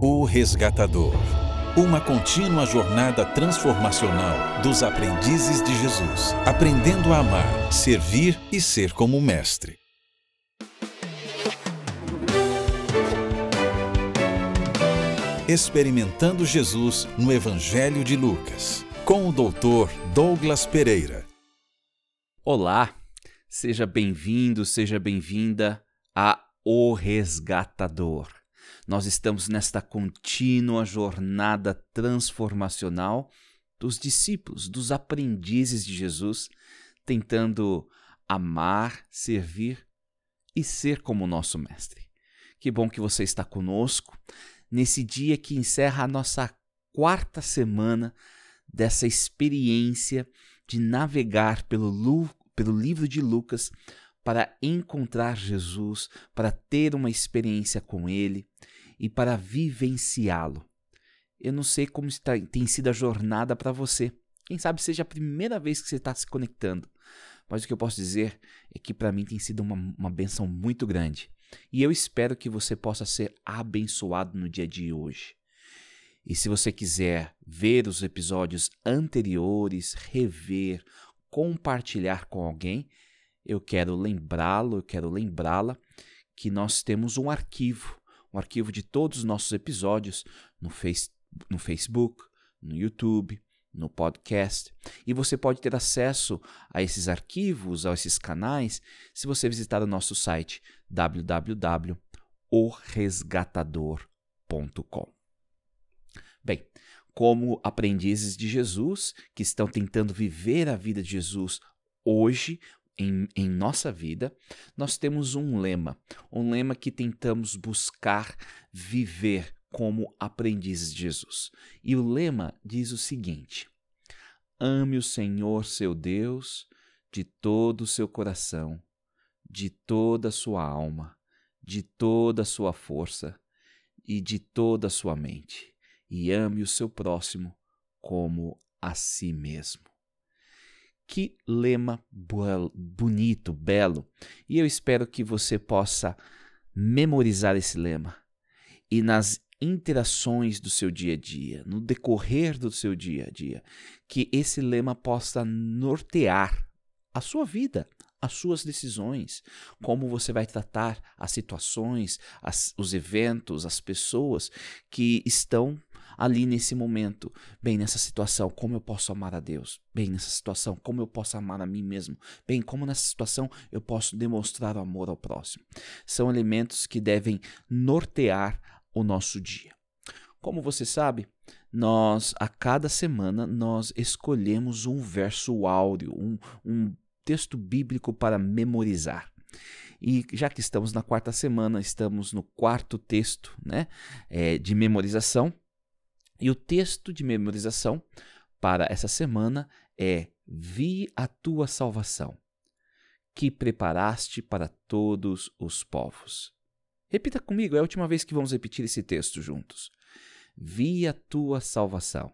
O Resgatador. Uma contínua jornada transformacional dos aprendizes de Jesus, aprendendo a amar, servir e ser como mestre. Experimentando Jesus no Evangelho de Lucas, com o Dr. Douglas Pereira. Olá, seja bem-vindo, seja bem-vinda a O Resgatador. Nós estamos nesta contínua jornada transformacional dos discípulos, dos aprendizes de Jesus, tentando amar, servir e ser como o nosso Mestre. Que bom que você está conosco nesse dia que encerra a nossa 4ª semana dessa experiência de navegar pelo livro de Lucas para encontrar Jesus, para ter uma experiência com Ele e para vivenciá-lo. Eu não sei como tem sido a jornada para você. Quem sabe seja a primeira vez que você está se conectando. Mas o que eu posso dizer é que para mim tem sido uma bênção muito grande. E eu espero que você possa ser abençoado no dia de hoje. E se você quiser ver os episódios anteriores, rever, compartilhar com alguém, eu quero lembrá-la que nós temos um arquivo de todos os nossos episódios no Facebook, no YouTube, no podcast. E você pode ter acesso a esses arquivos, a esses canais, se você visitar o nosso site www.oresgatador.com. Bem, como aprendizes de Jesus, que estão tentando viver a vida de Jesus hoje, em nossa vida, nós temos um lema que tentamos buscar viver como aprendizes de Jesus. E o lema diz o seguinte: ame o Senhor seu Deus de todo o seu coração, de toda a sua alma, de toda a sua força e de toda a sua mente, e ame o seu próximo como a si mesmo. Que lema bonito, belo. E eu espero que você possa memorizar esse lema. E nas interações do seu dia a dia, no decorrer do seu dia a dia, que esse lema possa nortear a sua vida, as suas decisões, como você vai tratar as situações, os eventos, as pessoas que estão ali nesse momento. Bem, nessa situação, como eu posso amar a Deus? Bem, nessa situação, como eu posso amar a mim mesmo? Bem, como nessa situação eu posso demonstrar o amor ao próximo? São elementos que devem nortear o nosso dia. Como você sabe, a cada semana, nós escolhemos um verso áureo, um texto bíblico para memorizar. E já que estamos na 4ª semana, estamos no 4º texto, de memorização. E o texto de memorização para essa semana é: vi a tua salvação, que preparaste para todos os povos. Repita comigo, é a última vez que vamos repetir esse texto juntos. Vi a tua salvação,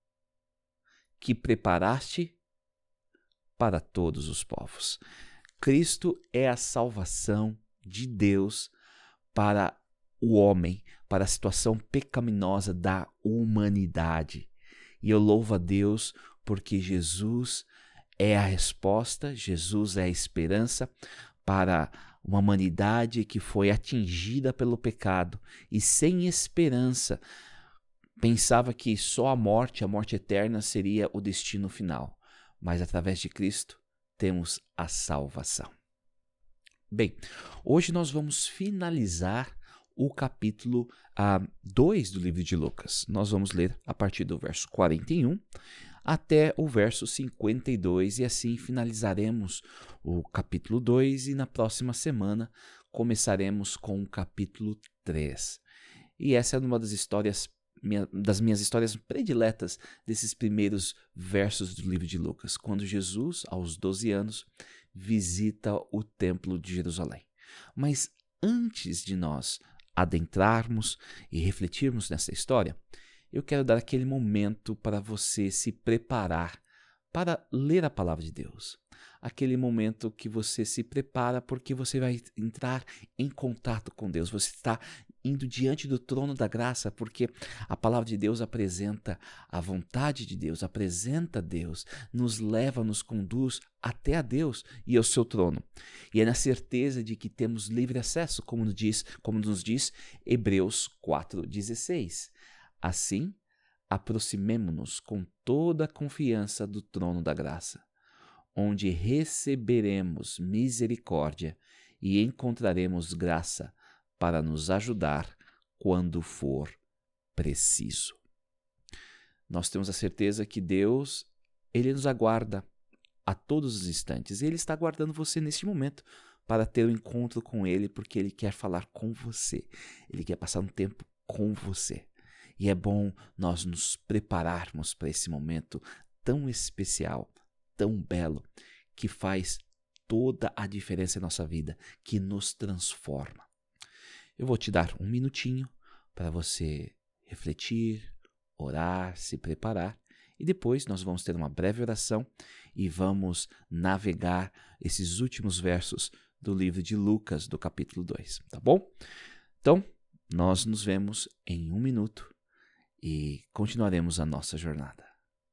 que preparaste para todos os povos. Cristo é a salvação de Deus para o homem, para a situação pecaminosa da humanidade. E eu louvo a Deus porque Jesus é a resposta, Jesus é a esperança para uma humanidade que foi atingida pelo pecado e sem esperança. Pensava que só a morte eterna seria o destino final. Mas através de Cristo temos a salvação. Bem, hoje nós vamos finalizar o capítulo 2 do livro de Lucas. Nós vamos ler a partir do verso 41 até o verso 52 e assim finalizaremos o capítulo 2 e na próxima semana começaremos com o capítulo 3. E essa é uma das minhas histórias prediletas desses primeiros versos do livro de Lucas, quando Jesus, aos 12 anos, visita o templo de Jerusalém. Mas antes de nós adentrarmos e refletirmos nessa história, eu quero dar aquele momento para você se preparar para ler a palavra de Deus. Aquele momento que você se prepara porque você vai entrar em contato com Deus. Você está indo diante do trono da graça, porque a palavra de Deus apresenta a vontade de Deus, apresenta Deus, nos leva, nos conduz até a Deus e ao seu trono. E é na certeza de que temos livre acesso, como nos diz Hebreus 4,16. Assim, aproximemo-nos com toda a confiança do trono da graça, onde receberemos misericórdia e encontraremos graça para nos ajudar quando for preciso. Nós temos a certeza que Deus, Ele nos aguarda a todos os instantes. Ele está aguardando você neste momento para ter um encontro com Ele, porque Ele quer falar com você. Ele quer passar um tempo com você. E é bom nós nos prepararmos para esse momento tão especial, tão belo, que faz toda a diferença em nossa vida, que nos transforma. Eu vou te dar um minutinho para você refletir, orar, se preparar, e depois nós vamos ter uma breve oração e vamos navegar esses últimos versos do livro de Lucas, do capítulo 2, tá bom? Então, nós nos vemos em um minuto e continuaremos a nossa jornada.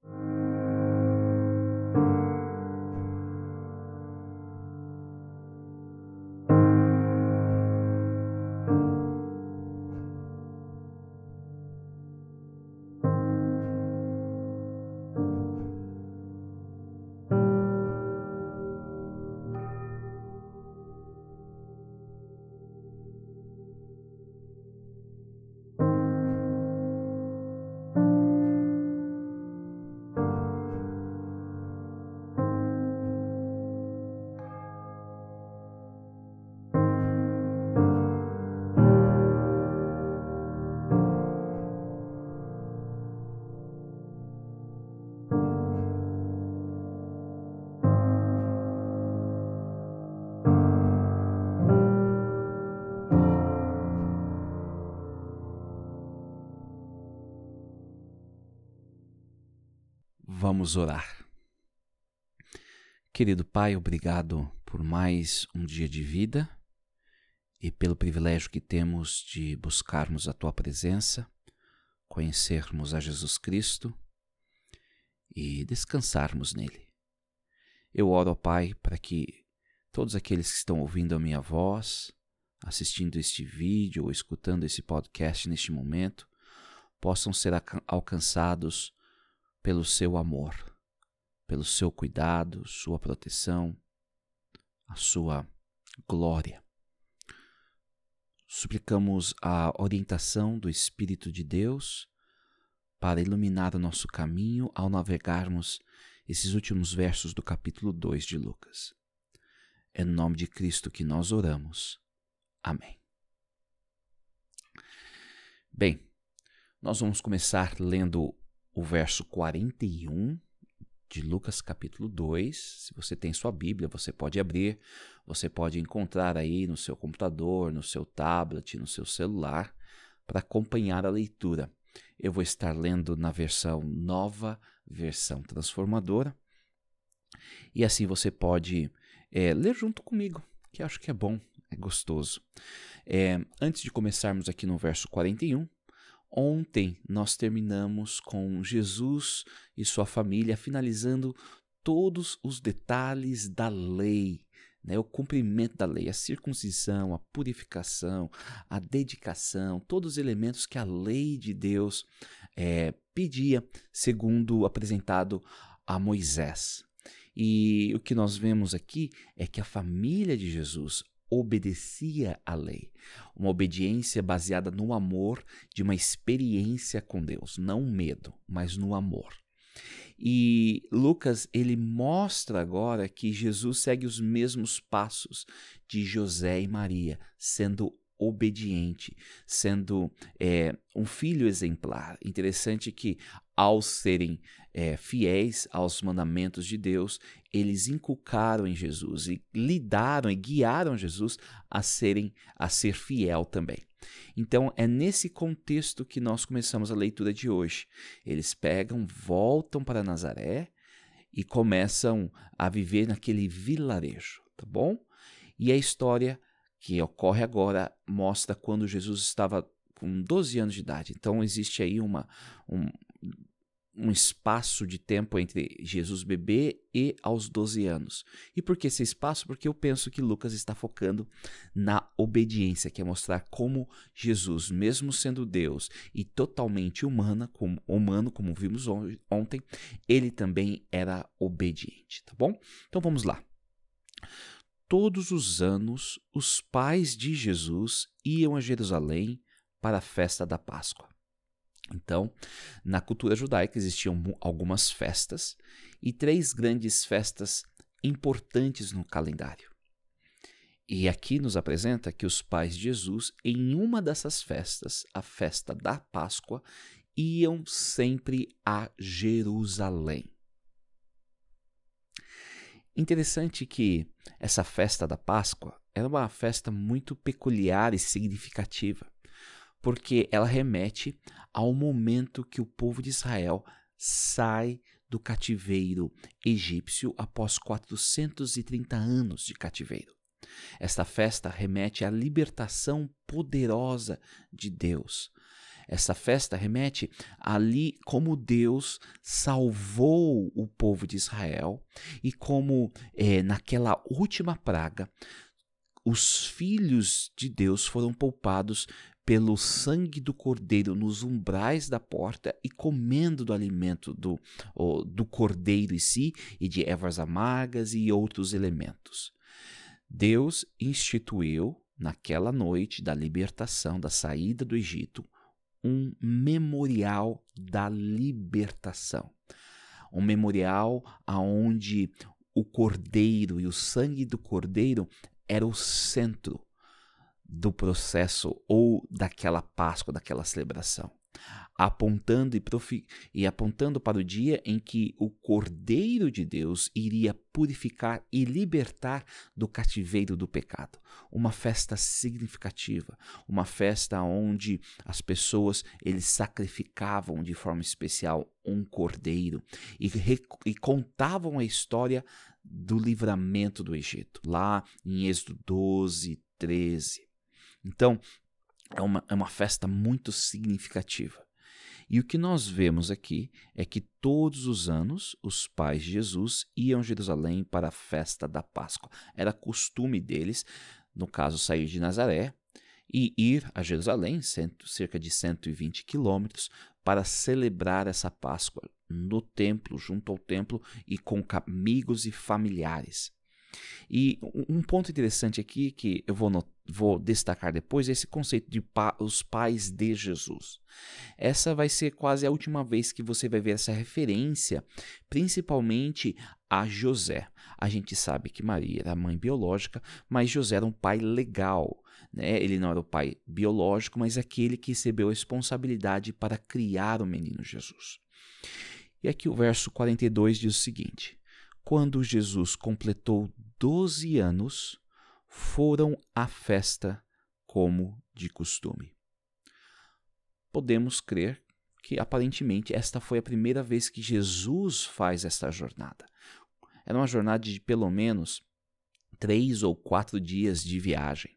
Vamos orar. Querido Pai, obrigado por mais um dia de vida e pelo privilégio que temos de buscarmos a Tua presença, conhecermos a Jesus Cristo e descansarmos nele. Eu oro, ó Pai, para que todos aqueles que estão ouvindo a minha voz, assistindo este vídeo ou escutando esse podcast neste momento, possam ser alcançados pelo seu amor, pelo seu cuidado, sua proteção, a sua glória. Suplicamos a orientação do Espírito de Deus para iluminar o nosso caminho ao navegarmos esses últimos versos do capítulo 2 de Lucas. É no nome de Cristo que nós oramos. Amém. Bem, nós vamos começar lendo o verso 41 de Lucas capítulo 2. Se você tem sua Bíblia, você pode abrir, você pode encontrar aí no seu computador, no seu tablet, no seu celular, para acompanhar a leitura. Eu vou estar lendo na versão nova, versão transformadora, e assim você pode ler junto comigo, que acho que é bom, é gostoso. Antes de começarmos aqui no verso 41, ontem nós terminamos com Jesus e sua família finalizando todos os detalhes da lei, né? O cumprimento da lei, a circuncisão, a purificação, a dedicação, todos os elementos que a lei de Deus pedia, segundo apresentado a Moisés. E o que nós vemos aqui é que a família de Jesus obedecia à lei, uma obediência baseada no amor de uma experiência com Deus, não medo, mas no amor. E Lucas, ele mostra agora que Jesus segue os mesmos passos de José e Maria, sendo obediente, sendo um filho exemplar. Interessante que ao serem fiéis aos mandamentos de Deus, eles inculcaram em Jesus e lidaram e guiaram Jesus a ser fiel também. Então é nesse contexto que nós começamos a leitura de hoje. Eles voltam para Nazaré e começam a viver naquele vilarejo, tá bom? E a história que ocorre agora, mostra quando Jesus estava com 12 anos de idade. Então existe aí um espaço de tempo entre Jesus bebê e aos 12 anos. E por que esse espaço? Porque eu penso que Lucas está focando na obediência, que é mostrar como Jesus, mesmo sendo Deus e totalmente humano, como vimos ontem, ele também era obediente, tá bom? Então vamos lá. Todos os anos, os pais de Jesus iam a Jerusalém para a festa da Páscoa. Então, na cultura judaica existiam algumas festas e 3 grandes festas importantes no calendário. E aqui nos apresenta que os pais de Jesus, em uma dessas festas, a festa da Páscoa, iam sempre a Jerusalém. Interessante que essa festa da Páscoa era uma festa muito peculiar e significativa, porque ela remete ao momento que o povo de Israel sai do cativeiro egípcio após 430 anos de cativeiro. Esta festa remete à libertação poderosa de Deus. Essa festa remete ali como Deus salvou o povo de Israel e como naquela última praga os filhos de Deus foram poupados pelo sangue do cordeiro nos umbrais da porta e comendo do alimento do cordeiro em si e de ervas amargas e outros elementos. Deus instituiu, naquela noite da libertação, da saída do Egito, um memorial da libertação. Um memorial onde o cordeiro e o sangue do cordeiro era o centro do processo ou daquela Páscoa, daquela celebração, apontando para o dia em que o Cordeiro de Deus iria purificar e libertar do cativeiro do pecado. Uma festa significativa, uma festa onde as pessoas eles sacrificavam de forma especial um cordeiro e contavam a história do livramento do Egito, lá em Êxodo 12, 13. Então, é uma festa muito significativa. E o que nós vemos aqui é que todos os anos os pais de Jesus iam a Jerusalém para a festa da Páscoa. Era costume deles, no caso, sair de Nazaré e ir a Jerusalém, cerca de 120 quilômetros, para celebrar essa Páscoa no templo, junto ao templo e com amigos e familiares. E um ponto interessante aqui que eu vou destacar depois é esse conceito de os pais de Jesus. Essa vai ser quase a última vez que você vai ver essa referência, principalmente a José. A gente sabe que Maria era a mãe biológica, mas José era um pai legal, né? Ele não era o pai biológico, mas aquele que recebeu a responsabilidade para criar o menino Jesus. E aqui o verso 42 diz o seguinte: quando Jesus completou 12 anos, foram à festa como de costume. Podemos crer que aparentemente esta foi a primeira vez que Jesus faz esta jornada. Era uma jornada de pelo menos 3 ou 4 dias de viagem.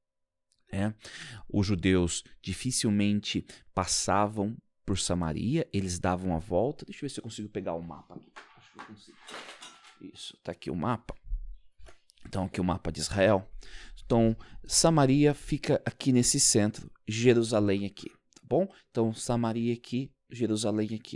Os judeus dificilmente passavam por Samaria, eles davam a volta. Deixa eu ver se eu consigo pegar o mapa aqui. Acho que eu consigo. Isso, está aqui o mapa. Então, aqui o mapa de Israel. Então, Samaria fica aqui nesse centro, Jerusalém aqui, tá bom? Então, Samaria aqui, Jerusalém aqui.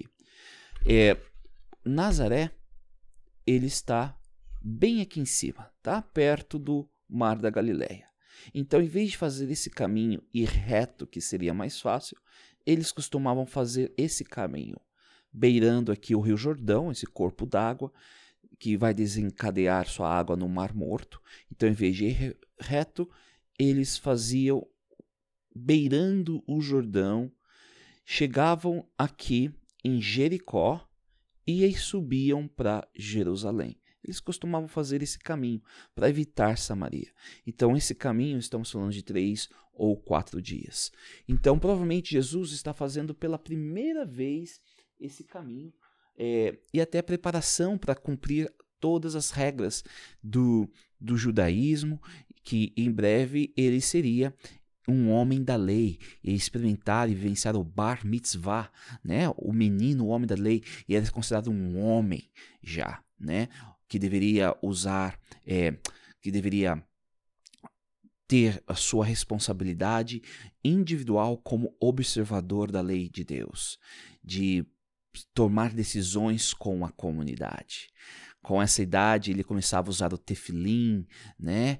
Nazaré, ele está bem aqui em cima, tá? Perto do Mar da Galileia. Então, em vez de fazer esse caminho e reto, que seria mais fácil, eles costumavam fazer esse caminho, beirando aqui o Rio Jordão, esse corpo d'água, que vai desencadear sua água no Mar Morto. Então, em vez de ir reto, eles faziam beirando o Jordão, chegavam aqui em Jericó e aí subiam para Jerusalém. Eles costumavam fazer esse caminho para evitar Samaria. Então, esse caminho, estamos falando de 3 ou 4 dias. Então, provavelmente, Jesus está fazendo pela primeira vez esse caminho e até a preparação para cumprir todas as regras do judaísmo, que em breve ele seria um homem da lei, e experimentar e vivenciar o bar mitzvah, né? O menino, o homem da lei, e era considerado um homem já, né? Que deveria que deveria ter a sua responsabilidade individual como observador da lei de Deus, de tomar decisões com a comunidade. Com essa idade, ele começava a usar o tefilim, né?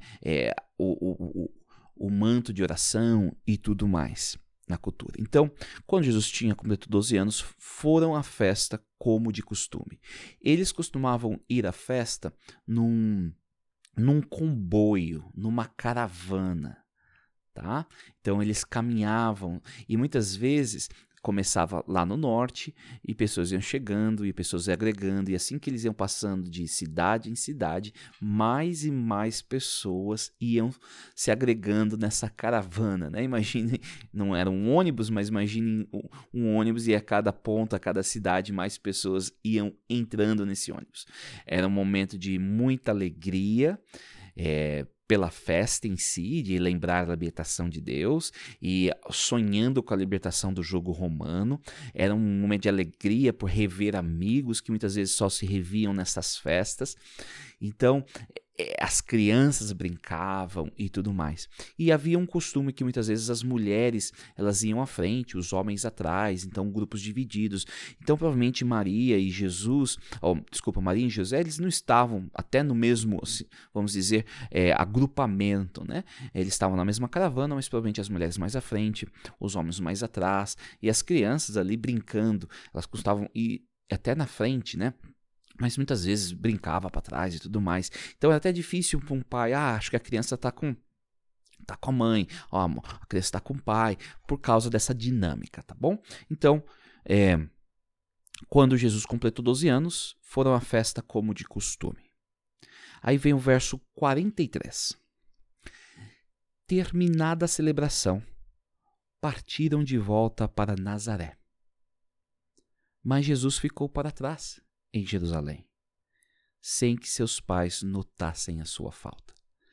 O manto de oração e tudo mais na cultura. Então, quando Jesus tinha completado 12 anos, foram à festa como de costume. Eles costumavam ir à festa num comboio, numa caravana, tá? Então eles caminhavam e muitas vezes começava lá no norte e pessoas iam chegando e pessoas iam agregando, e assim que eles iam passando de cidade em cidade, mais e mais pessoas iam se agregando nessa caravana, né? Imagine, não era um ônibus, mas imagine um ônibus, e a cada ponta, a cada cidade, mais pessoas iam entrando nesse ônibus. Era um momento de muita alegria, pela festa em si, de lembrar a libertação de Deus e sonhando com a libertação do jugo romano. Era um momento de alegria por rever amigos que muitas vezes só se reviam nessas festas. Então, as crianças brincavam e tudo mais. E havia um costume que muitas vezes as mulheres, elas iam à frente, os homens atrás, então grupos divididos. Então provavelmente Maria e Maria e José, eles não estavam até no mesmo, vamos dizer, agrupamento, né? Eles estavam na mesma caravana, mas provavelmente as mulheres mais à frente, os homens mais atrás, e as crianças ali brincando, elas costumavam ir até na frente, né? Mas muitas vezes brincava para trás e tudo mais. Então é até difícil para um pai, acho que a criança está com a mãe, a criança está com o pai, por causa dessa dinâmica, tá bom? Então, quando Jesus completou 12 anos, foram à festa como de costume. Aí vem o verso 43. Terminada a celebração, partiram de volta para Nazaré. Mas Jesus ficou para trás, em Jerusalém, sem que seus pais notassem a sua falta.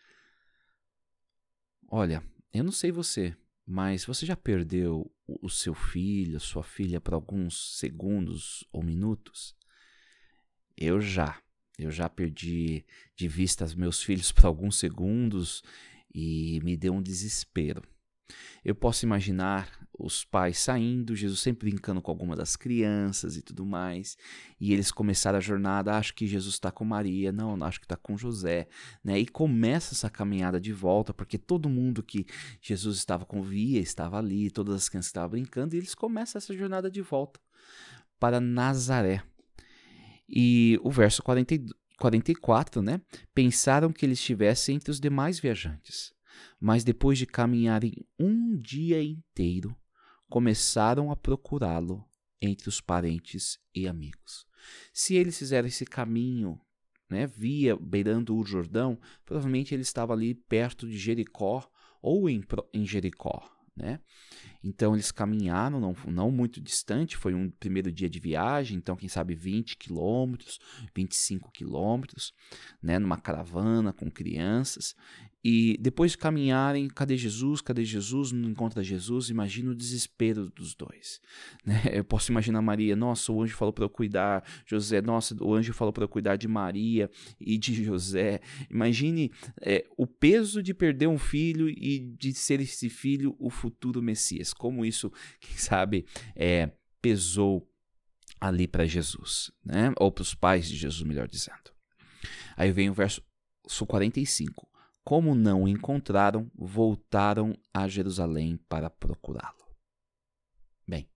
Olha, eu não sei você, mas você já perdeu o seu filho, a sua filha por alguns segundos ou minutos? Eu já perdi de vista os meus filhos por alguns segundos e me deu um desespero. Eu posso imaginar os pais saindo, Jesus sempre brincando com alguma das crianças e tudo mais, e eles começaram a jornada, acho que Jesus está com Maria, não, acho que está com José, né? E começa essa caminhada de volta, porque todo mundo que Jesus estava estava ali, todas as crianças estavam brincando, e eles começam essa jornada de volta para Nazaré. E o verso 44, né? Pensaram que ele estivesse entre os demais viajantes. Mas depois de caminharem um dia inteiro, começaram a procurá-lo entre os parentes e amigos. Se eles fizeram esse caminho, né, beirando o Jordão, provavelmente ele estava ali perto de Jericó ou em Jericó, né? Então eles caminharam, não muito distante, foi um primeiro dia de viagem, então quem sabe 20 quilômetros, 25 quilômetros, né, numa caravana com crianças. E depois de caminharem, cadê Jesus? Cadê Jesus? Não encontra Jesus. Imagina o desespero dos dois, né? Eu posso imaginar Maria, nossa, o anjo falou para eu cuidar. José, nossa, o anjo falou para eu cuidar de Maria e de José. Imagine o peso de perder um filho e de ser esse filho o futuro Messias. Como isso, quem sabe, pesou ali para Jesus, né? Ou para os pais de Jesus, melhor dizendo. Aí vem o verso 45. Como não o encontraram, voltaram a Jerusalém para procurá-lo. Bem,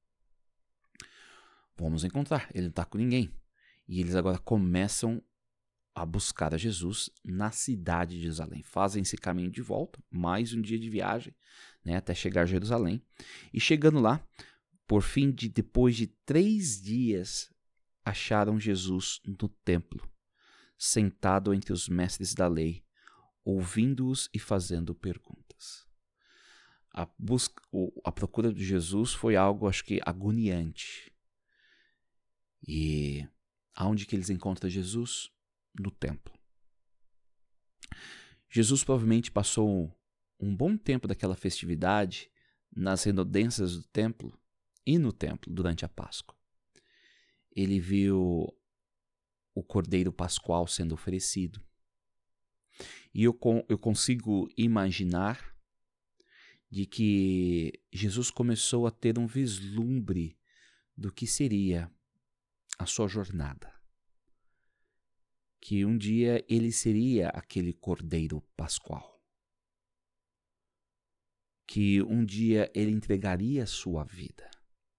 vamos encontrar, ele não está com ninguém. E eles agora começam a buscar a Jesus na cidade de Jerusalém. Fazem esse caminho de volta, mais um dia de viagem, né, até chegar a Jerusalém. E chegando lá, por fim, depois de 3 dias, acharam Jesus no templo, sentado entre os mestres da lei, ouvindo-os e fazendo perguntas. A procura de Jesus foi algo, acho que, agoniante. E aonde que eles encontram Jesus? No templo. Jesus provavelmente passou um bom tempo daquela festividade nas redondezas do templo e no templo durante a Páscoa. Ele viu o Cordeiro Pascual sendo oferecido. E eu consigo imaginar de que Jesus começou a ter um vislumbre do que seria a sua jornada. Que um dia ele seria aquele Cordeiro Pascual. Que um dia ele entregaria a sua vida.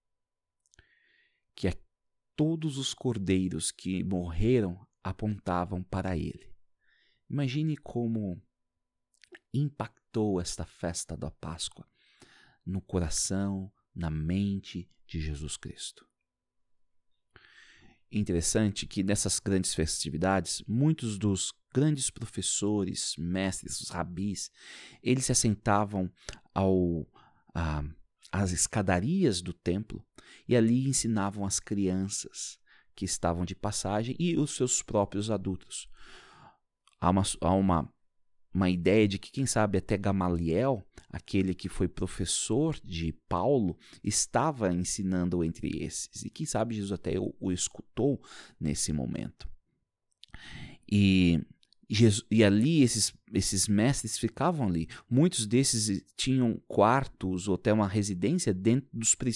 Que todos os cordeiros que morreram apontavam para ele. Imagine como impactou esta festa da Páscoa no coração, na mente de Jesus Cristo. Interessante que nessas grandes festividades, muitos dos grandes professores, mestres, os rabis, eles se assentavam às escadarias do templo e ali ensinavam as crianças que estavam de passagem e os seus próprios adultos. Há uma ideia de que, quem sabe, até Gamaliel, aquele que foi professor de Paulo, estava ensinando entre esses. E quem sabe Jesus até o escutou nesse momento. E ali esses mestres ficavam ali. Muitos desses tinham quartos ou até uma residência dentro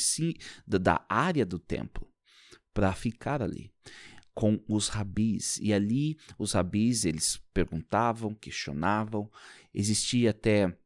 da área do templo para ficar ali com os rabis. E ali os rabis, eles perguntavam, questionavam. Existia até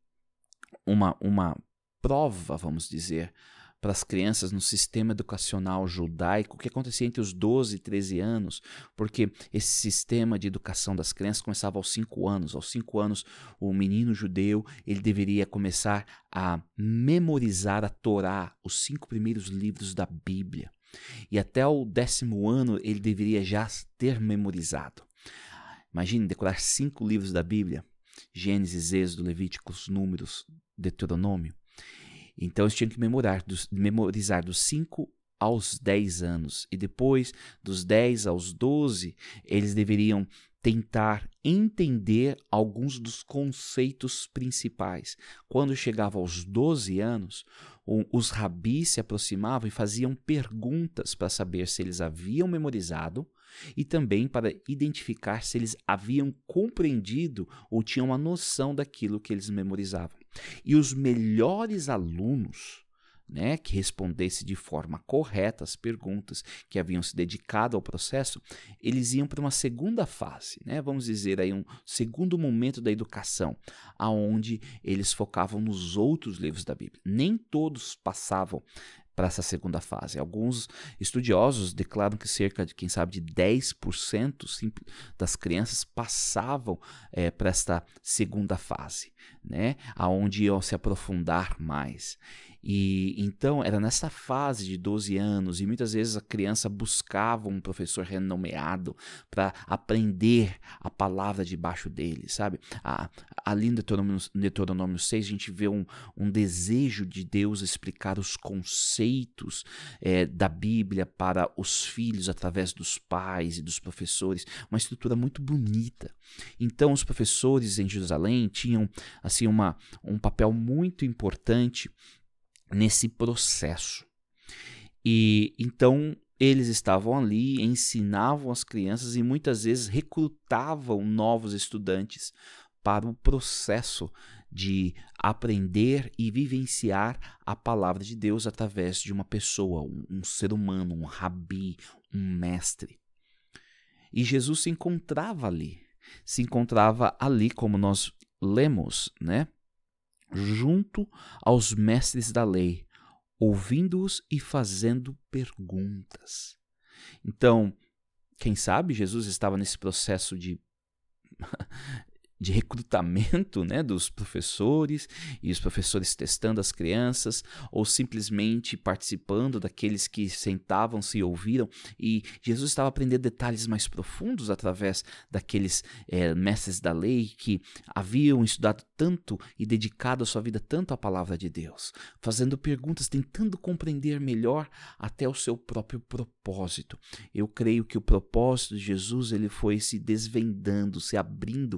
uma prova, vamos dizer, para as crianças no sistema educacional judaico, que acontecia entre os 12 e 13 anos, porque esse sistema de educação das crianças começava aos 5 anos. Aos 5 anos, o menino judeu ele deveria começar a memorizar a Torá, os 5 primeiros livros da Bíblia. E até o 10º ano ele deveria já ter memorizado. Imagine decorar 5 livros da Bíblia: Gênesis, Êxodo, Levíticos, Números, Deuteronômio. Então eles tinham que memorizar dos 5 aos 10 anos. E depois, dos 10 aos 12, eles deveriam tentar entender alguns dos conceitos principais. Quando chegava aos 12 anos, os rabis se aproximavam e faziam perguntas para saber se eles haviam memorizado e também para identificar se eles haviam compreendido ou tinham uma noção daquilo que eles memorizavam. E os melhores alunos, que respondesse de forma correta as perguntas, que haviam se dedicado ao processo, eles iam para uma segunda fase, vamos dizer aí um segundo momento da educação, aonde eles focavam nos outros livros da Bíblia. Nem todos passavam para essa segunda fase. Alguns estudiosos declaram que cerca de, quem sabe, de 10% das crianças passavam para esta segunda fase, aonde iam se aprofundar mais. E então era nessa fase de 12 anos, e muitas vezes a criança buscava um professor renomeado para aprender a palavra debaixo dele, sabe? Ali no Deuteronômio 6 a gente vê um desejo de Deus explicar os conceitos da Bíblia para os filhos através dos pais e dos professores, uma estrutura muito bonita. Então os professores em Jerusalém tinham assim um papel muito importante nesse processo. E então eles estavam ali, ensinavam as crianças e muitas vezes recrutavam novos estudantes para o processo de aprender e vivenciar a palavra de Deus através de uma pessoa, um ser humano, um rabi, um mestre. E Jesus se encontrava ali como nós lemos, junto aos mestres da lei, ouvindo-os e fazendo perguntas. Então, quem sabe Jesus estava nesse processo de recrutamento dos professores, e os professores testando as crianças, ou simplesmente participando daqueles que sentavam-se e ouviram, e Jesus estava aprendendo detalhes mais profundos através daqueles mestres da lei que haviam estudado tanto e dedicado a sua vida tanto à palavra de Deus, fazendo perguntas, tentando compreender melhor até o seu próprio propósito. Eu creio que o propósito de Jesus ele foi se desvendando, se abrindo no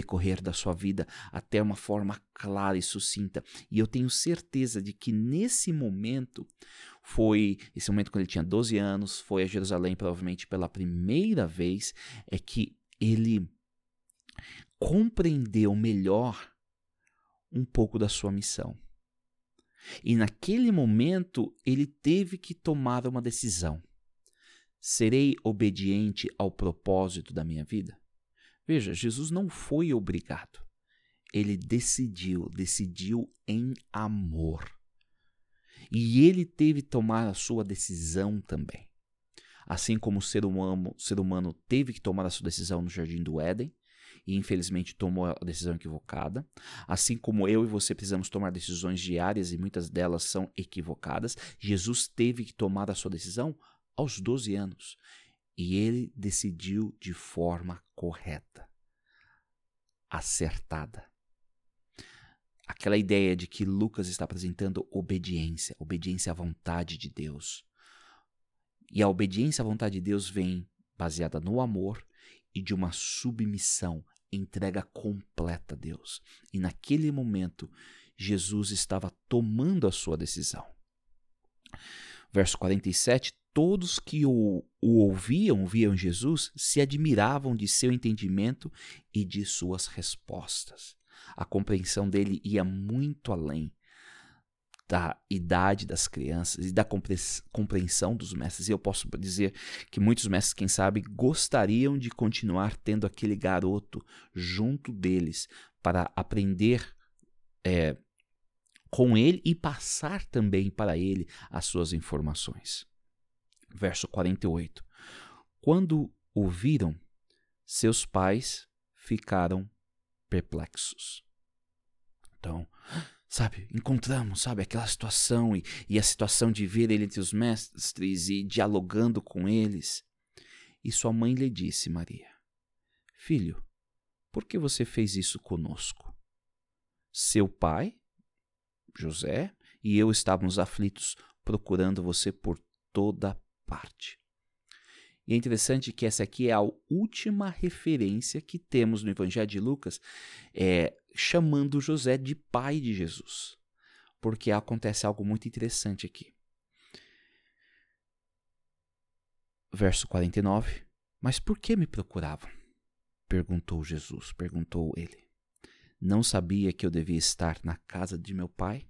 decorrer da sua vida até uma forma clara e sucinta. E eu tenho certeza de que nesse momento, esse momento quando ele tinha 12 anos, foi a Jerusalém provavelmente pela primeira vez, é que ele compreendeu melhor um pouco da sua missão. E naquele momento ele teve que tomar uma decisão. Serei obediente ao propósito da minha vida? Veja, Jesus não foi obrigado. Ele decidiu em amor. E ele teve que tomar a sua decisão também. Assim como o ser humano teve que tomar a sua decisão no Jardim do Éden, e infelizmente tomou a decisão equivocada, assim como eu e você precisamos tomar decisões diárias e muitas delas são equivocadas, Jesus teve que tomar a sua decisão aos 12 anos. E ele decidiu de forma correta, acertada. Aquela ideia de que Lucas está apresentando obediência à vontade de Deus. E a obediência à vontade de Deus vem baseada no amor e de uma submissão, entrega completa a Deus. E naquele momento, Jesus estava tomando a sua decisão. Verso 47, todos que o ouviam Jesus, se admiravam de seu entendimento e de suas respostas. A compreensão dele ia muito além da idade das crianças e da compreensão dos mestres. E eu posso dizer que muitos mestres, quem sabe, gostariam de continuar tendo aquele garoto junto deles para aprender com ele e passar também para ele as suas informações. Verso 48. Quando o viram, seus pais ficaram perplexos. Então, encontramos, aquela situação e a situação de ver ele entre os mestres e dialogando com eles. E sua mãe lhe disse, Maria, filho, por que você fez isso conosco? Seu pai, José, e eu estávamos aflitos procurando você por toda parte. E é interessante que essa aqui é a última referência que temos no Evangelho de Lucas, chamando José de pai de Jesus. Porque acontece algo muito interessante aqui. Verso 49. Mas por que me procuravam? Perguntou ele. Não sabia que eu devia estar na casa de meu pai?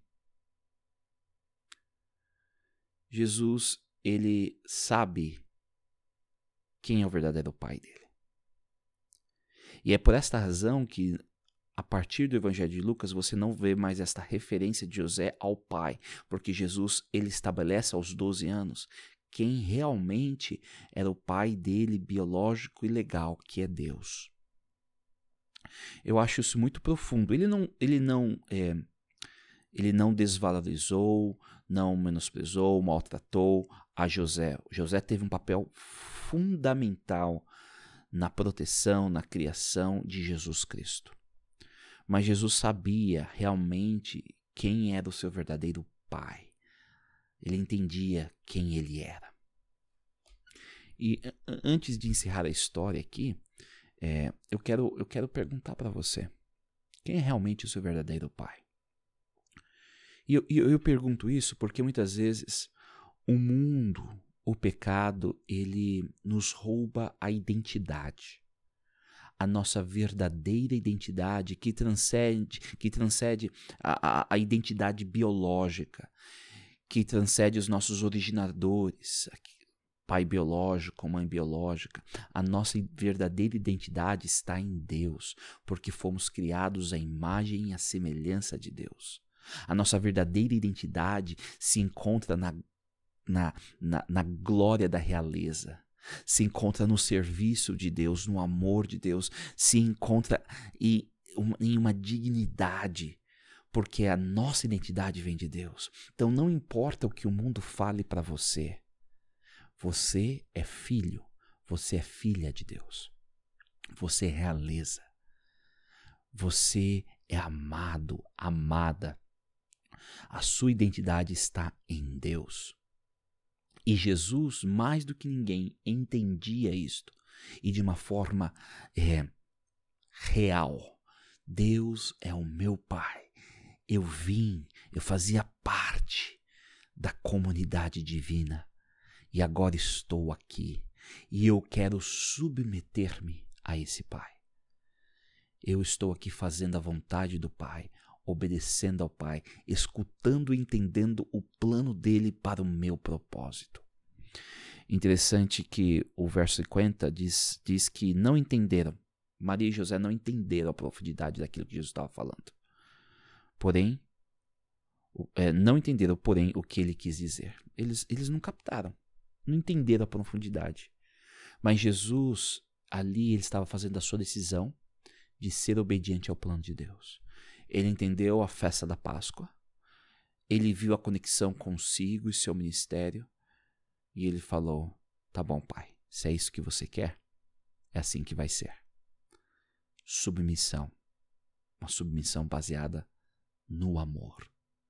Jesus, ele sabe quem é o verdadeiro pai dele. E é por esta razão que, a partir do Evangelho de Lucas, você não vê mais esta referência de José ao pai, porque Jesus, ele estabelece aos 12 anos quem realmente era o pai dele, biológico e legal, que é Deus. Eu acho isso muito profundo. Ele não desvalorizou, não menosprezou, maltratou a José. José teve um papel fundamental na proteção, na criação de Jesus Cristo. Mas Jesus sabia realmente quem era o seu verdadeiro pai. Ele entendia quem ele era. E antes de encerrar a história aqui, eu quero perguntar para você, quem é realmente o seu verdadeiro pai? E eu pergunto isso porque muitas vezes o mundo, o pecado, ele nos rouba a identidade. A nossa verdadeira identidade que transcende a identidade biológica, que transcende os nossos originadores, pai biológico, mãe biológica. A nossa verdadeira identidade está em Deus, porque fomos criados à imagem e à semelhança de Deus. A nossa verdadeira identidade se encontra na glória da realeza, se encontra no serviço de Deus, no amor de Deus, se encontra em uma dignidade, porque a nossa identidade vem de Deus. Então não importa o que o mundo fale para você, você é filho, você é filha de Deus, você é realeza, você é amado, amada. A sua identidade está em Deus. E Jesus, mais do que ninguém, entendia isto. E de uma forma real, Deus é o meu Pai. Eu fazia parte da comunidade divina e agora estou aqui e eu quero submeter-me a esse Pai. Eu estou aqui fazendo a vontade do Pai, obedecendo ao Pai, escutando e entendendo o plano dele para o meu propósito. Interessante que o verso 50 diz que não entenderam, Maria e José não entenderam a profundidade daquilo que Jesus estava falando. Porém, não entenderam, porém, o que ele quis dizer. Eles não captaram, não entenderam a profundidade. Mas Jesus, ali, ele estava fazendo a sua decisão de ser obediente ao plano de Deus. Ele entendeu a festa da Páscoa, ele viu a conexão consigo e seu ministério, e ele falou, tá bom, Pai, se é isso que você quer, é assim que vai ser. Submissão, uma submissão baseada no amor.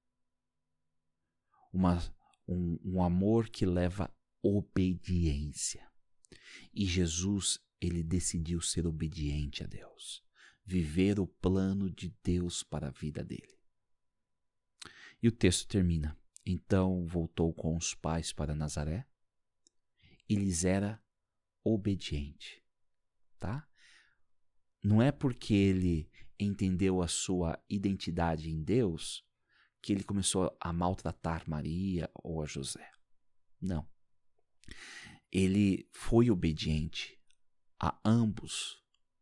Um amor que leva obediência. E Jesus, ele decidiu ser obediente a Deus, viver o plano de Deus para a vida dele. E o texto termina. Então voltou com os pais para Nazaré e lhes era obediente. Tá? Não é porque ele entendeu a sua identidade em Deus que ele começou a maltratar Maria ou a José. Não. Ele foi obediente a ambos.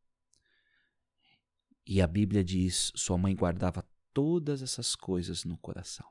E a Bíblia diz, sua mãe guardava todas essas coisas no coração.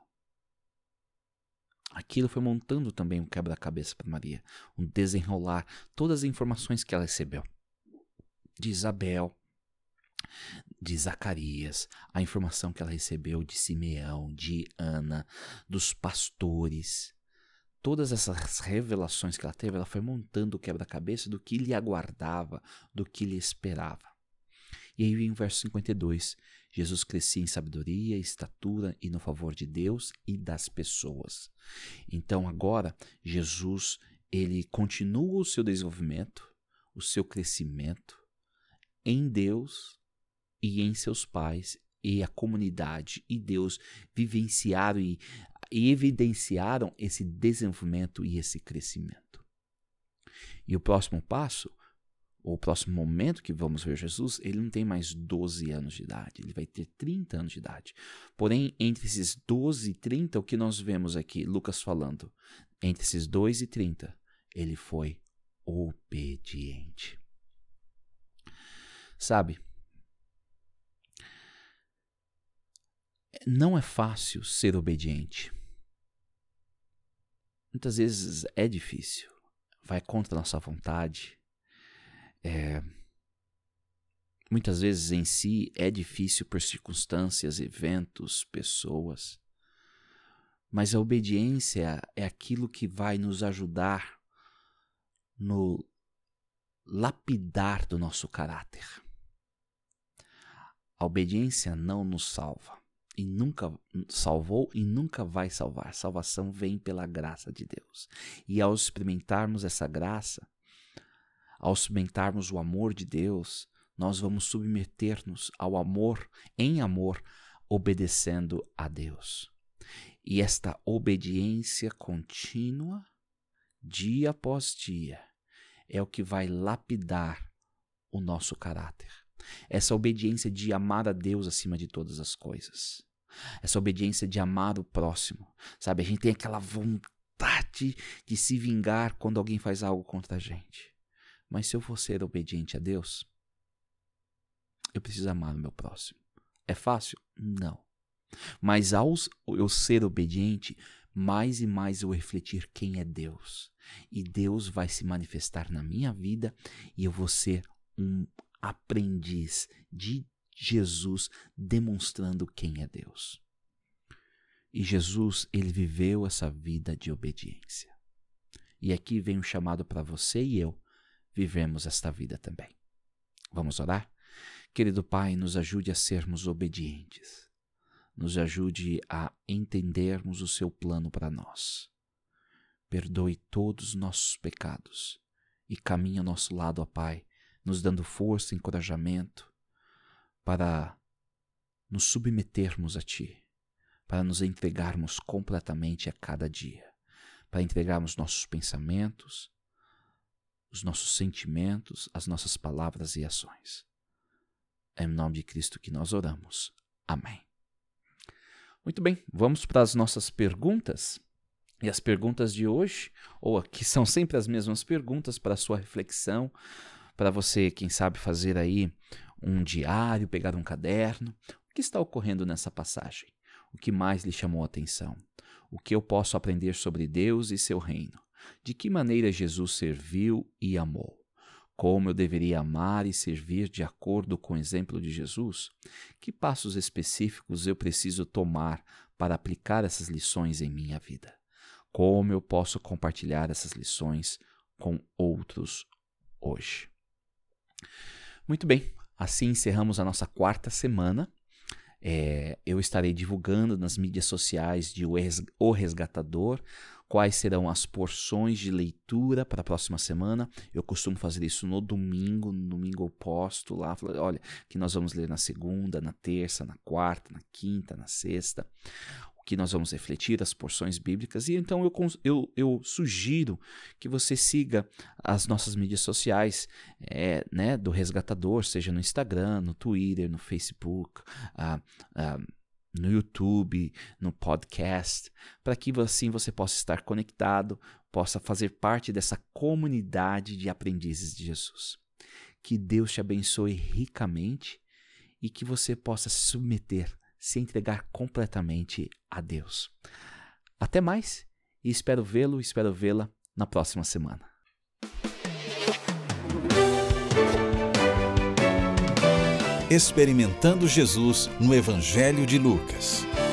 Aquilo foi montando também um quebra-cabeça para Maria, um desenrolar todas as informações que ela recebeu. De Isabel, de Zacarias, a informação que ela recebeu de Simeão, de Ana, dos pastores. Todas essas revelações que ela teve, ela foi montando o quebra-cabeça do que lhe aguardava, do que lhe esperava. E aí vem o verso 52. Jesus crescia em sabedoria, estatura e no favor de Deus e das pessoas. Então agora, Jesus, ele continua o seu desenvolvimento, o seu crescimento em Deus e em seus pais e a comunidade. E Deus vivenciaram e evidenciaram esse desenvolvimento e esse crescimento. E o próximo passo, o próximo momento que vamos ver Jesus, ele não tem mais 12 anos de idade, ele vai ter 30 anos de idade. Porém, entre esses 12 e 30, o que nós vemos aqui, Lucas falando, entre esses 2 e 30, ele foi obediente. Sabe, não é fácil ser obediente. Muitas vezes é difícil, vai contra a nossa vontade. Muitas vezes em si é difícil por circunstâncias, eventos, pessoas. Mas a obediência é aquilo que vai nos ajudar no lapidar do nosso caráter. A obediência não nos salva. E nunca salvou e nunca vai salvar. Salvação vem pela graça de Deus. E ao experimentarmos essa graça, ao experimentarmos o amor de Deus, nós vamos submeter-nos ao amor, em amor, obedecendo a Deus. E esta obediência contínua, dia após dia, é o que vai lapidar o nosso caráter. Essa obediência de amar a Deus acima de todas as coisas. Essa obediência de amar o próximo. Sabe, a gente tem aquela vontade de se vingar quando alguém faz algo contra a gente. Mas se eu for ser obediente a Deus, eu preciso amar o meu próximo. É fácil? Não. Mas ao eu ser obediente, mais e mais eu refletir quem é Deus. E Deus vai se manifestar na minha vida e eu vou ser um aprendiz de Jesus, demonstrando quem é Deus. E Jesus, ele viveu essa vida de obediência. E aqui vem um chamado para você e eu vivemos esta vida também. Vamos orar? Querido Pai, nos ajude a sermos obedientes. Nos ajude a entendermos o seu plano para nós. Perdoe todos os nossos pecados e caminhe ao nosso lado, ó Pai, nos dando força e encorajamento para nos submetermos a Ti, para nos entregarmos completamente a cada dia, para entregarmos nossos pensamentos, os nossos sentimentos, as nossas palavras e ações. É em nome de Cristo que nós oramos. Amém. Muito bem, vamos para as nossas perguntas. E as perguntas de hoje, ou aqui são sempre as mesmas perguntas para a sua reflexão, para você, quem sabe, fazer aí um diário, pegar um caderno. O que está ocorrendo nessa passagem? O que mais lhe chamou a atenção? O que eu posso aprender sobre Deus e seu reino? De que maneira Jesus serviu e amou? Como eu deveria amar e servir de acordo com o exemplo de Jesus? Que passos específicos eu preciso tomar para aplicar essas lições em minha vida? Como eu posso compartilhar essas lições com outros hoje? Muito bem, assim encerramos a nossa 4ª semana. Eu estarei divulgando nas mídias sociais de O Resgatador quais serão as porções de leitura para a próxima semana. Eu costumo fazer isso no domingo eu posto lá, olha, que nós vamos ler na segunda, na terça, na quarta, na quinta, na sexta, o que nós vamos refletir, as porções bíblicas. E então eu sugiro que você siga as nossas mídias sociais do Resgatador, seja no Instagram, no Twitter, no Facebook, no YouTube, no podcast, para que assim você possa estar conectado, possa fazer parte dessa comunidade de aprendizes de Jesus. Que Deus te abençoe ricamente e que você possa se submeter, se entregar completamente a Deus. Até mais e espero vê-la na próxima semana. Experimentando Jesus no Evangelho de Lucas.